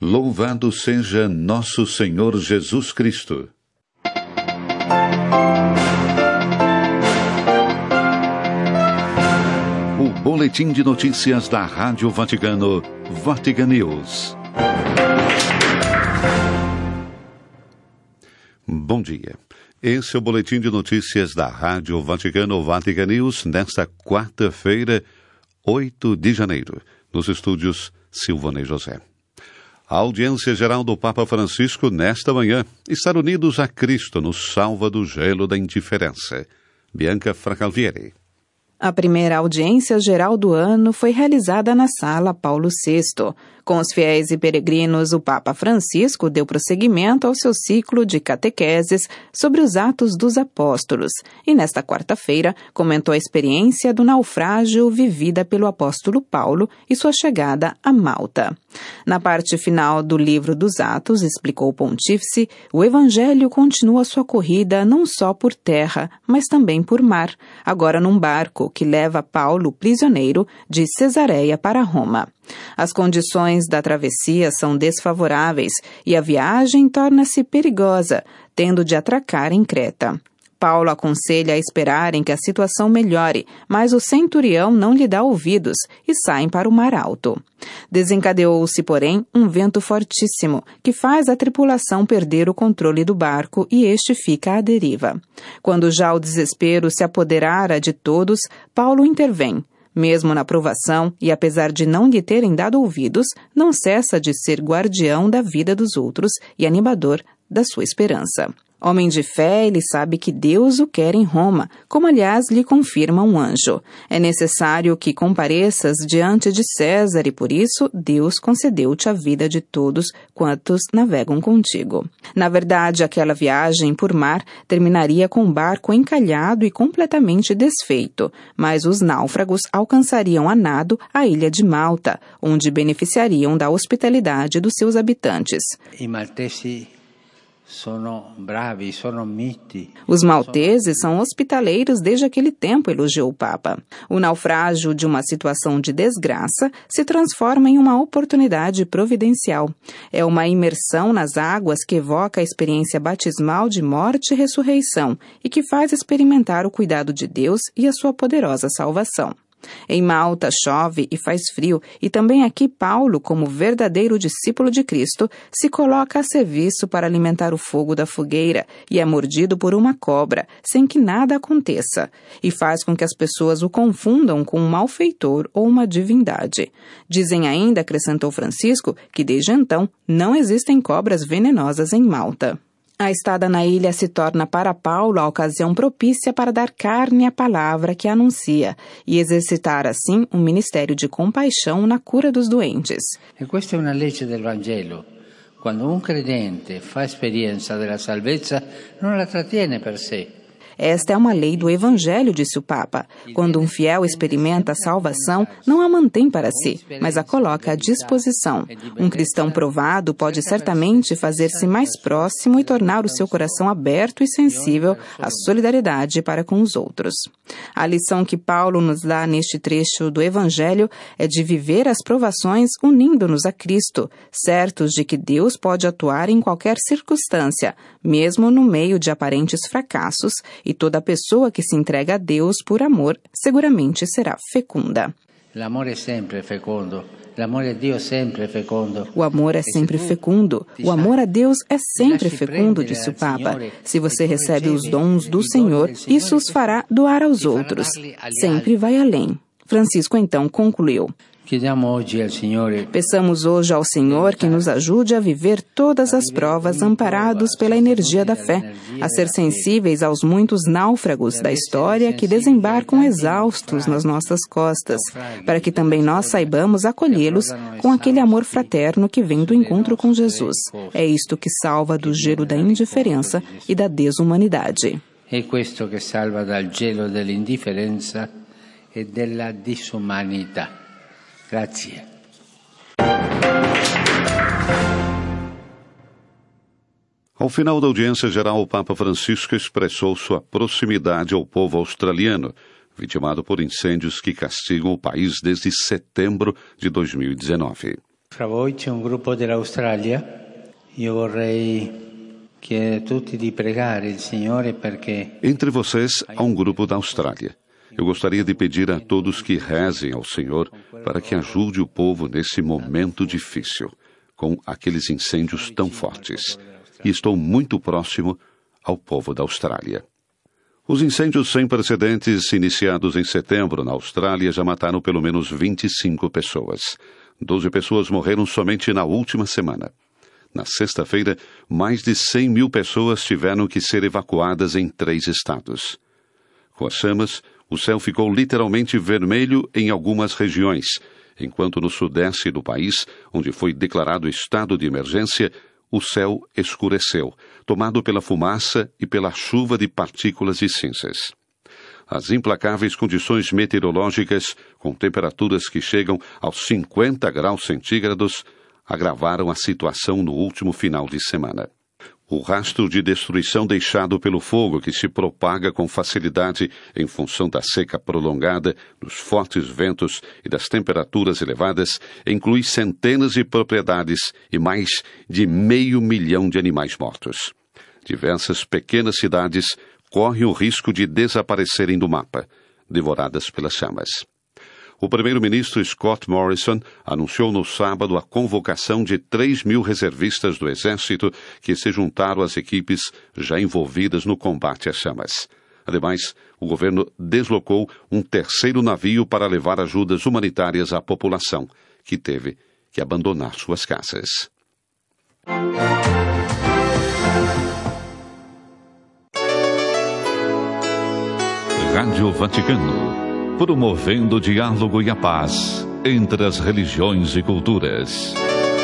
Louvado seja nosso Senhor Jesus Cristo. O boletim de notícias da Rádio Vaticano, Vatican News. Bom dia. Esse é o boletim de notícias da Rádio Vaticano, Vatican News, nesta quarta-feira, 8 de janeiro, nos estúdios Silvana e José. A audiência geral do Papa Francisco nesta manhã, estar unidos a Cristo nos salva do gelo da indiferença. Bianca Fracalvieri. A primeira audiência geral do ano foi realizada na Sala Paulo VI. Com os fiéis e peregrinos, o Papa Francisco deu prosseguimento ao seu ciclo de catequeses sobre os Atos dos Apóstolos e, nesta quarta-feira, comentou a experiência do naufrágio vivida pelo apóstolo Paulo e sua chegada a Malta. Na parte final do livro dos Atos, explicou o pontífice, o Evangelho continua sua corrida não só por terra, mas também por mar, agora num barco que leva Paulo prisioneiro de Cesareia para Roma. As condições da travessia são desfavoráveis e a viagem torna-se perigosa, tendo de atracar em Creta. Paulo aconselha a esperarem que a situação melhore, mas o centurião não lhe dá ouvidos e saem para o mar alto. Desencadeou-se, porém, um vento fortíssimo, que faz a tripulação perder o controle do barco e este fica à deriva. Quando já o desespero se apoderara de todos, Paulo intervém. Mesmo na provação, e apesar de não lhe terem dado ouvidos, não cessa de ser guardião da vida dos outros e animador da sua esperança. Homem de fé, ele sabe que Deus o quer em Roma, como aliás lhe confirma um anjo. É necessário que compareças diante de César e por isso Deus concedeu-te a vida de todos quantos navegam contigo. Na verdade, aquela viagem por mar terminaria com o barco encalhado e completamente desfeito, mas os náufragos alcançariam a nado a ilha de Malta, onde beneficiariam da hospitalidade dos seus habitantes. Os malteses são hospitaleiros desde aquele tempo, elogiou o Papa. O naufrágio de uma situação de desgraça se transforma em uma oportunidade providencial. É uma imersão nas águas que evoca a experiência batismal de morte e ressurreição e que faz experimentar o cuidado de Deus e a sua poderosa salvação. Em Malta chove e faz frio, e também aqui Paulo, como verdadeiro discípulo de Cristo, se coloca a serviço para alimentar o fogo da fogueira e é mordido por uma cobra, sem que nada aconteça, e faz com que as pessoas o confundam com um malfeitor ou uma divindade. Dizem ainda, acrescentou Francisco, que desde então não existem cobras venenosas em Malta. A estada na ilha se torna para Paulo a ocasião propícia para dar carne à palavra que anuncia e exercitar assim um ministério de compaixão na cura dos doentes. E questa è una legge del Vangelo. Quando un credente fa esperienza della salvezza, non la trattiene per sé. Esta é uma lei do Evangelho, disse o Papa. Quando um fiel experimenta a salvação, não a mantém para si, mas a coloca à disposição. Um cristão provado pode certamente fazer-se mais próximo e tornar o seu coração aberto e sensível à solidariedade para com os outros. A lição que Paulo nos dá neste trecho do Evangelho é de viver as provações unindo-nos a Cristo, certos de que Deus pode atuar em qualquer circunstância, mesmo no meio de aparentes fracassos, e toda pessoa que se entrega a Deus por amor seguramente será fecunda. L'amore è sempre fecondo. L'amore a Dio è sempre fecondo. O amor é sempre fecundo. O amor a Deus é sempre fecundo, disse o Papa. Se você recebe os dons do Senhor, isso os fará doar aos outros. Sempre vai além. Francisco então concluiu. Peçamos hoje ao Senhor que nos ajude a viver todas as provas amparados pela energia da fé, a ser sensíveis aos muitos náufragos da história que desembarcam exaustos nas nossas costas, para que também nós saibamos acolhê-los com aquele amor fraterno que vem do encontro com Jesus. É isto que salva do gelo da indiferença e da desumanidade. É questo que salva dal gelo dell'indifferenza e della disumanità. Grazie. Ao final da audiência geral, o Papa Francisco expressou sua proximidade ao povo australiano, vitimado por incêndios que castigam o país desde setembro de 2019. Fra voi c'è un gruppo dell'Australia. Io vorrei chiedere a tutti di pregare il Signore perché... Entre vocês há um grupo da Austrália. Eu gostaria de pedir a todos que rezem ao Senhor para que ajude o povo nesse momento difícil, com aqueles incêndios tão fortes. E estou muito próximo ao povo da Austrália. Os incêndios sem precedentes iniciados em setembro na Austrália já mataram pelo menos 25 pessoas. 12 pessoas morreram somente na última semana. Na sexta-feira, mais de 100 mil pessoas tiveram que ser evacuadas em 3 estados. Com as chamas, o céu ficou literalmente vermelho em algumas regiões, enquanto no sudeste do país, onde foi declarado estado de emergência, o céu escureceu, tomado pela fumaça e pela chuva de partículas de cinzas. As implacáveis condições meteorológicas, com temperaturas que chegam aos 50 graus centígrados, agravaram a situação no último final de semana. O rastro de destruição deixado pelo fogo, que se propaga com facilidade em função da seca prolongada, dos fortes ventos e das temperaturas elevadas, inclui centenas de propriedades e mais de 500 mil de animais mortos. Diversas pequenas cidades correm o risco de desaparecerem do mapa, devoradas pelas chamas. O primeiro-ministro Scott Morrison anunciou no sábado a convocação de 3 mil reservistas do Exército que se juntaram às equipes já envolvidas no combate às chamas. Ademais, o governo deslocou um terceiro navio para levar ajudas humanitárias à população, que teve que abandonar suas casas. Rádio Vaticano, promovendo o diálogo e a paz entre as religiões e culturas.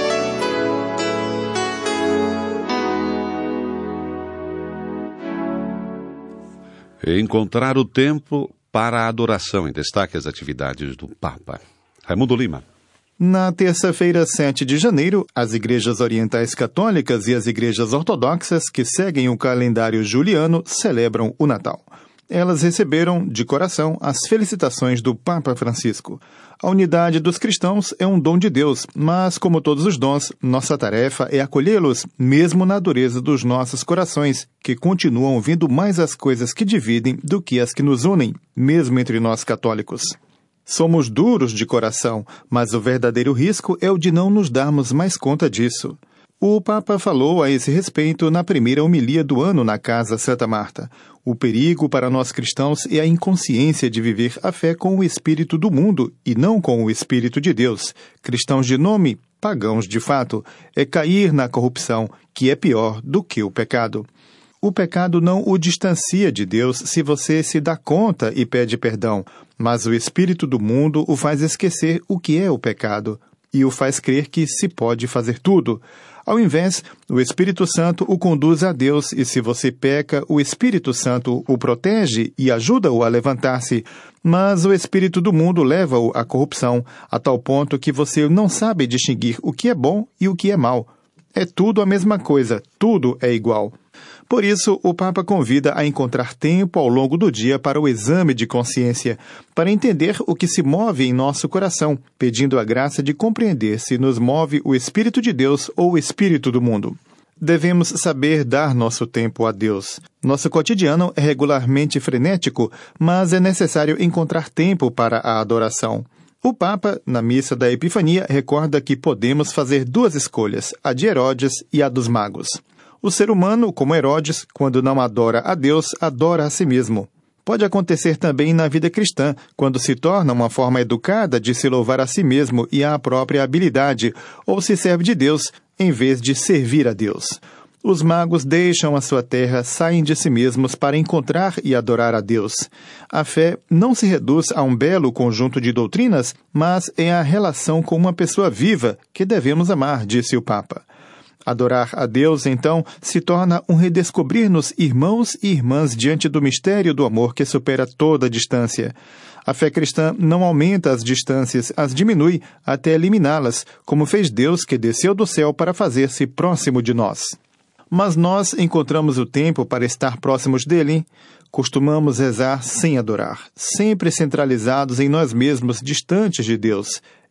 Encontrar o tempo para a adoração. Em destaque as atividades do Papa. Raimundo Lima. Na terça-feira, 7 de janeiro, as igrejas orientais católicas e as igrejas ortodoxas, que seguem o calendário juliano, celebram o Natal. Elas receberam, de coração, as felicitações do Papa Francisco. A unidade dos cristãos é um dom de Deus, mas, como todos os dons, nossa tarefa é acolhê-los, mesmo na dureza dos nossos corações, que continuam vendo mais as coisas que dividem do que as que nos unem, mesmo entre nós católicos. Somos duros de coração, mas o verdadeiro risco é o de não nos darmos mais conta disso. O Papa falou a esse respeito na primeira homilia do ano na Casa Santa Marta. O perigo para nós cristãos é a inconsciência de viver a fé com o espírito do mundo e não com o espírito de Deus. Cristãos de nome, pagãos de fato, é cair na corrupção, que é pior do que o pecado. O pecado não o distancia de Deus se você se dá conta e pede perdão, mas o espírito do mundo o faz esquecer o que é o pecado e o faz crer que se pode fazer tudo. Ao invés, o Espírito Santo o conduz a Deus e se você peca, o Espírito Santo o protege e ajuda-o a levantar-se. Mas o espírito do mundo leva-o à corrupção, a tal ponto que você não sabe distinguir o que é bom e o que é mal. É tudo a mesma coisa, tudo é igual. Por isso, o Papa convida a encontrar tempo ao longo do dia para o exame de consciência, para entender o que se move em nosso coração, pedindo a graça de compreender se nos move o Espírito de Deus ou o Espírito do mundo. Devemos saber dar nosso tempo a Deus. Nosso cotidiano é regularmente frenético, mas é necessário encontrar tempo para a adoração. O Papa, na Missa da Epifania, recorda que podemos fazer 2 escolhas, a de Herodes e a dos magos. O ser humano, como Herodes, quando não adora a Deus, adora a si mesmo. Pode acontecer também na vida cristã, quando se torna uma forma educada de se louvar a si mesmo e à própria habilidade, ou se serve de Deus, em vez de servir a Deus. Os magos deixam a sua terra, saem de si mesmos para encontrar e adorar a Deus. A fé não se reduz a um belo conjunto de doutrinas, mas é a relação com uma pessoa viva que devemos amar, disse o Papa. Adorar a Deus, então, se torna um redescobrir-nos irmãos e irmãs diante do mistério do amor que supera toda distância. A fé cristã não aumenta as distâncias, as diminui até eliminá-las, como fez Deus que desceu do céu para fazer-se próximo de nós. Mas nós encontramos o tempo para estar próximos dele. Costumamos rezar sem adorar, sempre centralizados em nós mesmos, distantes de Deus.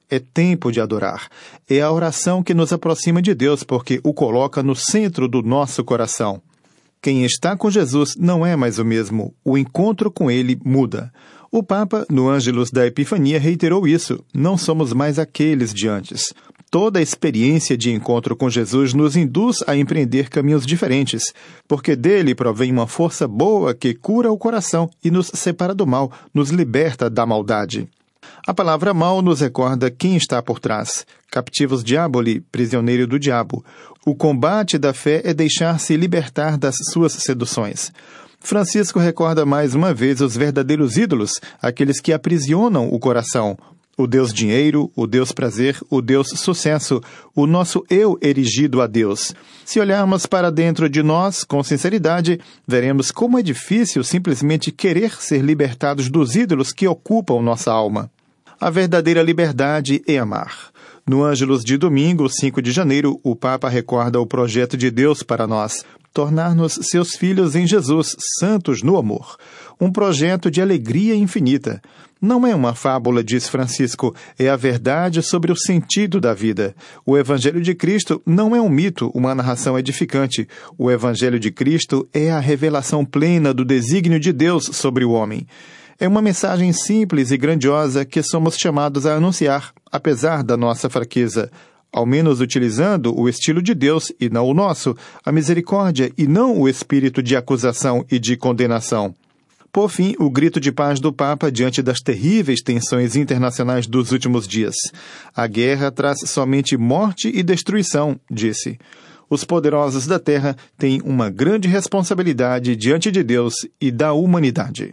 é tempo de adorar. É a oração que nos aproxima de Deus, porque o coloca no centro do nosso coração. Quem está com Jesus não é mais o mesmo. O encontro com ele muda. O Papa, no Ângelus da Epifania, reiterou isso. Não somos mais aqueles de antes. Toda a experiência de encontro com Jesus nos induz a empreender caminhos diferentes, porque dele provém uma força boa que cura o coração e nos separa do mal, nos liberta da maldade. A palavra mal nos recorda quem está por trás. Captivus diaboli, prisioneiro do diabo. O combate da fé é deixar-se libertar das suas seduções. Francisco recorda mais uma vez os verdadeiros ídolos, aqueles que aprisionam o coração. O Deus dinheiro, o Deus prazer, o Deus sucesso, o nosso eu erigido a Deus. Se olharmos para dentro de nós com sinceridade, veremos como é difícil simplesmente querer ser libertados dos ídolos que ocupam nossa alma. A verdadeira liberdade é amar. No Ângelus de domingo, 5 de janeiro, o Papa recorda o projeto de Deus para nós, tornar-nos seus filhos em Jesus, santos no amor. Um projeto de alegria infinita. Não é uma fábula, diz Francisco, é a verdade sobre o sentido da vida. O Evangelho de Cristo não é um mito, uma narração edificante. O Evangelho de Cristo é a revelação plena do desígnio de Deus sobre o homem. É uma mensagem simples e grandiosa que somos chamados a anunciar, apesar da nossa fraqueza, ao menos utilizando o estilo de Deus e não o nosso, a misericórdia e não o espírito de acusação e de condenação. Por fim, o grito de paz do Papa diante das terríveis tensões internacionais dos últimos dias. A guerra traz somente morte e destruição, disse. Os poderosos da terra têm uma grande responsabilidade diante de Deus e da humanidade.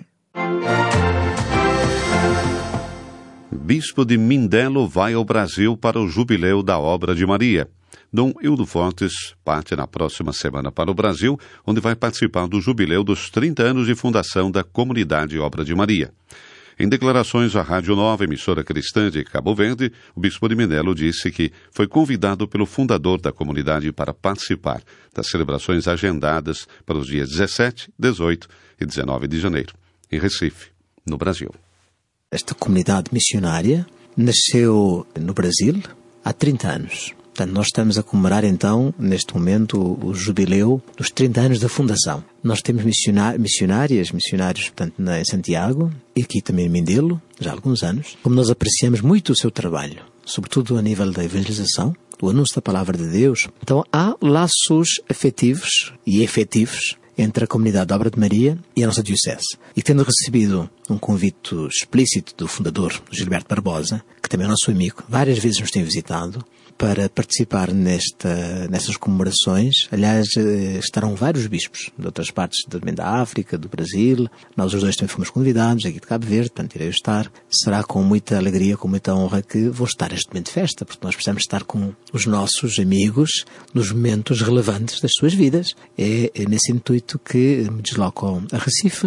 Bispo de Mindelo vai ao Brasil para o Jubileu da Obra de Maria. Dom Hildo Fontes parte na próxima semana para o Brasil, onde vai participar do Jubileu dos 30 anos de fundação da Comunidade Obra de Maria. Em declarações à Rádio Nova, emissora cristã de Cabo Verde, o Bispo de Mindelo disse que foi convidado pelo fundador da comunidade para participar das celebrações agendadas para os dias 17, 18 e 19 de janeiro, em Recife, no Brasil. Esta comunidade missionária nasceu no Brasil há 30 anos. Portanto, nós estamos a comemorar, então, neste momento, o jubileu dos 30 anos da fundação. Nós temos missionários, portanto, em Santiago e aqui também em Mindelo, já há alguns anos. Como nós apreciamos muito o seu trabalho, sobretudo a nível da evangelização, do anúncio da palavra de Deus. Então, há laços afetivos e efetivos entre a comunidade da Obra de Maria e a nossa diocese. E tendo recebido um convite explícito do fundador, Gilberto Barbosa, que também é nosso amigo, várias vezes nos tem visitado, para participar nestas comemorações. Aliás, estarão vários bispos de outras partes também da África, do Brasil. Nós os dois também fomos convidados aqui de Cabo Verde, portanto irei estar. Será com muita alegria, com muita honra que vou estar neste momento de festa, porque nós precisamos estar com os nossos amigos nos momentos relevantes das suas vidas. É nesse intuito que me desloco a Recife.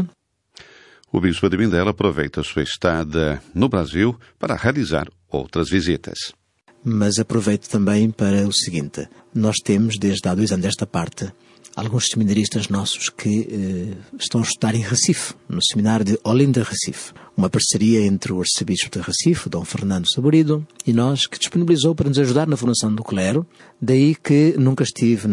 O Bispo de Mindelo aproveita sua estada no Brasil para realizar outras visitas. Mas aproveito também para o seguinte. Nós temos, desde há 2 anos desta parte, alguns seminaristas nossos que estão a estudar em Recife, no seminário de Olinda, Recife. Uma parceria entre o arcebispo de Recife, Dom Fernando Saborido, e nós, que disponibilizou para nos ajudar na formação do clero. Daí que nunca estive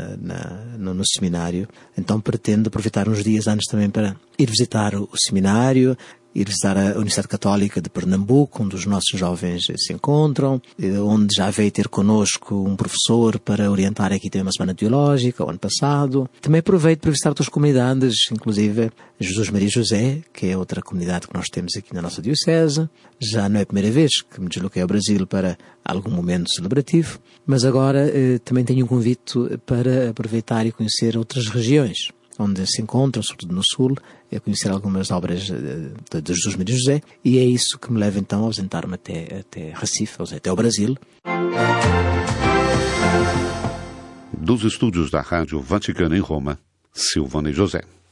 no seminário. Então pretendo aproveitar uns dias antes também para ir visitar o seminário, ir visitar a Universidade Católica de Pernambuco, onde os nossos jovens se encontram, onde já veio ter connosco um professor para orientar aqui também uma semana teológica, o ano passado. Também aproveito para visitar outras comunidades, inclusive Jesus Maria José, que é outra comunidade que nós temos aqui na nossa diocese. Já não é a primeira vez que me desloquei ao Brasil para algum momento celebrativo, mas agora também tenho um convite para aproveitar e conhecer outras regiões onde se encontram, sobretudo no Sul, a conhecer algumas obras de Jesus Maria José, e é isso que me leva então a ausentar-me até Recife, ou seja, até o Brasil. Dos estúdios da Rádio Vaticana em Roma, Silvane José.